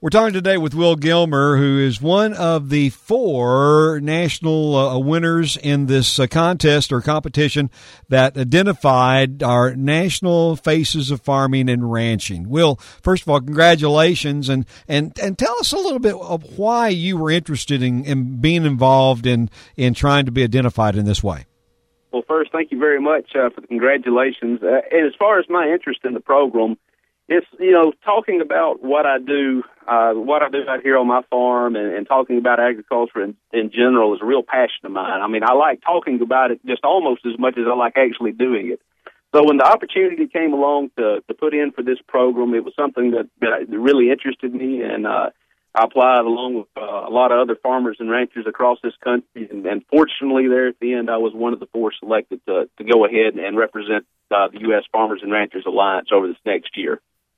We're talking today with Will Gilmer, who is one of the 4 national winners in this contest or competition that identified our national faces of farming and ranching. Will, first of all, congratulations, and tell us a little bit of why you were interested in being involved in trying to be identified in this way. Well, first, thank you very much for the congratulations. And as far as my interest in the program, it's, talking about what I do out here on my farm and talking about agriculture in general is a real passion of mine. I mean, I like talking about it just almost as much as I like actually doing it. So when the opportunity came along to put in for this program, it was something that really interested me, and I applied along with a lot of other farmers and ranchers across this country. And fortunately, there at the end, I was one of the 4 selected to go ahead and represent the U.S. Farmers and Ranchers Alliance over this next year.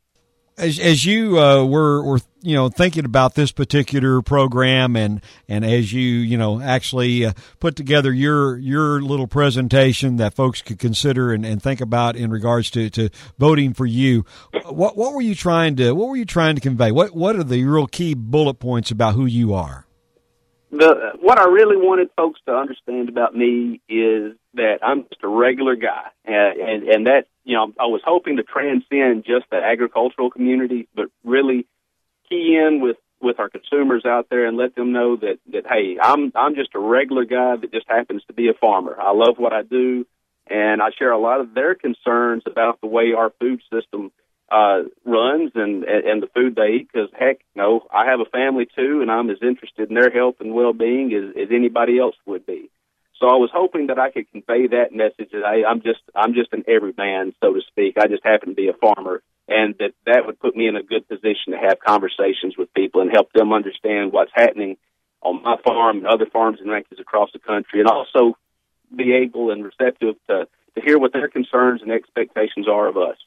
As you were thinking about this particular program, and as you actually put together your little presentation that folks could consider and think about in regards to voting for you, what were you trying to convey? What are the real key bullet points about who you are? What I really wanted folks to understand about me is that I'm just a regular guy, and that, I was hoping to transcend just the agricultural community, but really key in with our consumers out there and let them know that hey, I'm just a regular guy that just happens to be a farmer. I love what I do, and I share a lot of their concerns about the way our food system runs and the food they eat, because heck, I have a family too, and I'm as interested in their health and well-being as anybody else would be. So I was hoping that I could convey that message that I'm just an everyman, so to speak. I just happen to be a farmer, and that would put me in a good position to have conversations with people and help them understand what's happening on my farm and other farms and ranches across the country, and also be able and receptive to hear what their concerns and expectations are of us.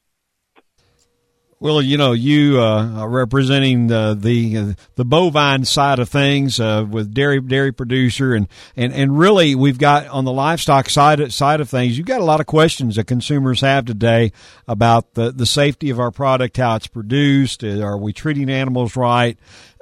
Well, you are representing the bovine side of things with dairy producer, and really we've got on the livestock side of things. You've got a lot of questions that consumers have today about the safety of our product, how it's produced, are we treating animals right?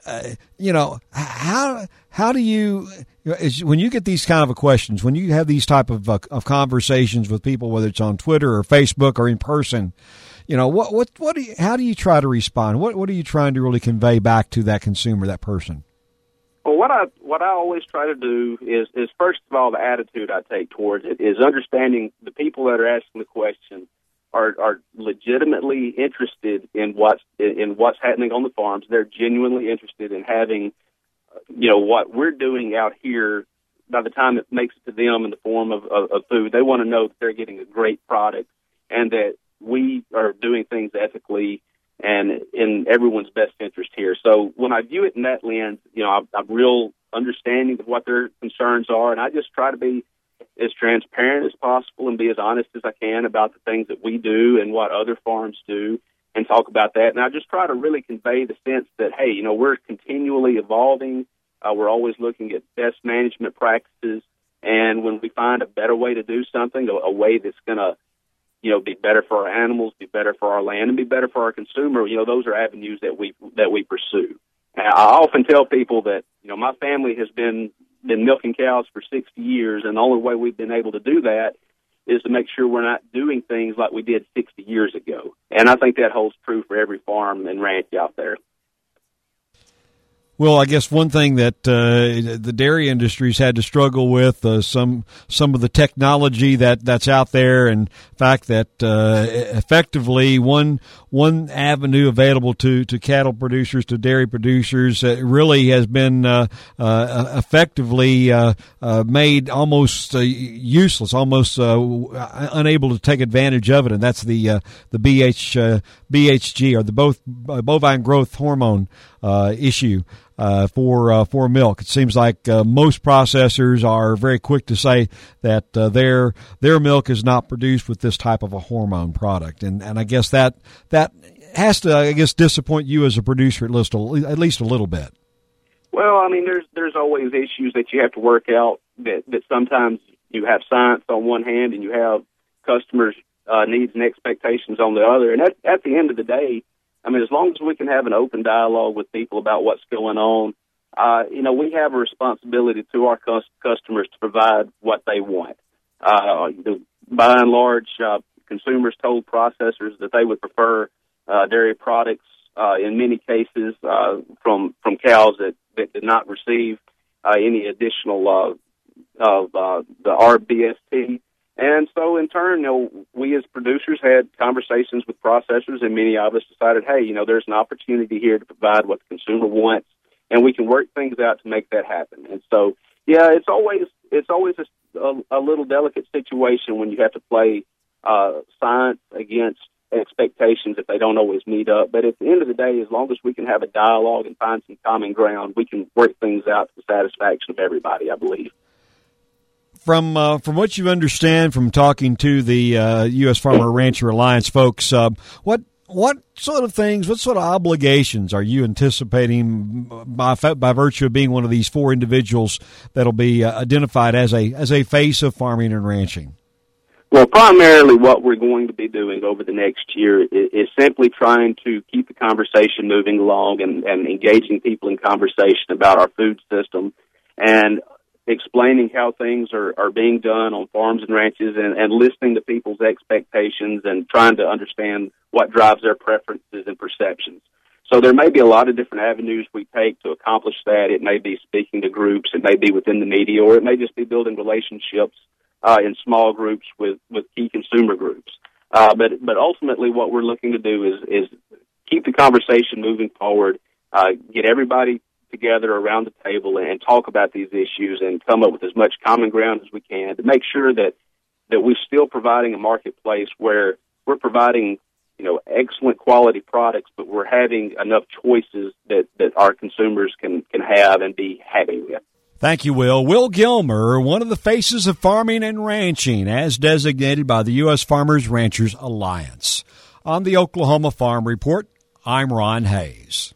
How do you, when you get these kind of questions, when you have these type of conversations with people, whether it's on Twitter or Facebook or in person, how do you try to respond? What are you trying to really convey back to that consumer, that person? Well, what I always try to do is first of all, the attitude I take towards it is understanding the people that are asking the question are legitimately interested in what's happening on the farms. They're genuinely interested in having, what we're doing out here. By the time it makes it to them in the form of food, they want to know that they're getting a great product and that we are doing things ethically and in everyone's best interest here. So when I view it in that lens, I'm real understanding of what their concerns are, and I just try to be as transparent as possible and be as honest as I can about the things that we do and what other farms do and talk about that. And I just try to really convey the sense that, hey, we're continually evolving. We're always looking at best management practices, and when we find a better way to do something, a way that's going to be better for our animals, be better for our land, and be better for our consumer, those are avenues that we pursue. And I often tell people that, my family has been milking cows for 60 years, and the only way we've been able to do that is to make sure we're not doing things like we did 60 years ago. And I think that holds true for every farm and ranch out there. Well, I guess one thing that the dairy industry's had to struggle with some of the technology that's out there, and the fact that effectively one avenue available to cattle producers, to dairy producers, really has been effectively made almost useless, almost unable to take advantage of it, and that's the BHG, or the bovine growth hormone issue. For milk. It seems like most processors are very quick to say that their milk is not produced with this type of a hormone product, and I guess that has to disappoint you as a producer at least a little bit. Well, I mean, there's always issues that you have to work out. That sometimes you have science on one hand and you have customers' needs and expectations on the other, and at the end of the day, I mean, as long as we can have an open dialogue with people about what's going on, we have a responsibility to our customers to provide what they want. By and large, consumers told processors that they would prefer dairy products in many cases from cows that did not receive any additional of the RBST. And so, in turn, we as producers had conversations with processors, and many of us decided, hey, there's an opportunity here to provide what the consumer wants, and we can work things out to make that happen. And so, yeah, it's always a little delicate situation when you have to play science against expectations if they don't always meet up. But at the end of the day, as long as we can have a dialogue and find some common ground, we can work things out to the satisfaction of everybody, I believe. From what you understand from talking to the U.S. Farmer Rancher Alliance folks, what sort of things, what sort of obligations are you anticipating by virtue of being one of these four individuals that'll be identified as a face of farming and ranching? Well, primarily what we're going to be doing over the next year is simply trying to keep the conversation moving along and engaging people in conversation about our food system and explaining how things are being done on farms and ranches and listening to people's expectations and trying to understand what drives their preferences and perceptions. So there may be a lot of different avenues we take to accomplish that. It may be speaking to groups, it may be within the media, or it may just be building relationships in small groups with key consumer groups. But ultimately what we're looking to do is keep the conversation moving forward, get everybody together around the table and talk about these issues and come up with as much common ground as we can to make sure that we're still providing a marketplace where we're providing, excellent quality products, but we're having enough choices that our consumers can have and be happy with. Thank you, Will. Will Gilmer, one of the faces of farming and ranching, as designated by the U.S. Farmers Ranchers Alliance. On the Oklahoma Farm Report, I'm Ron Hayes.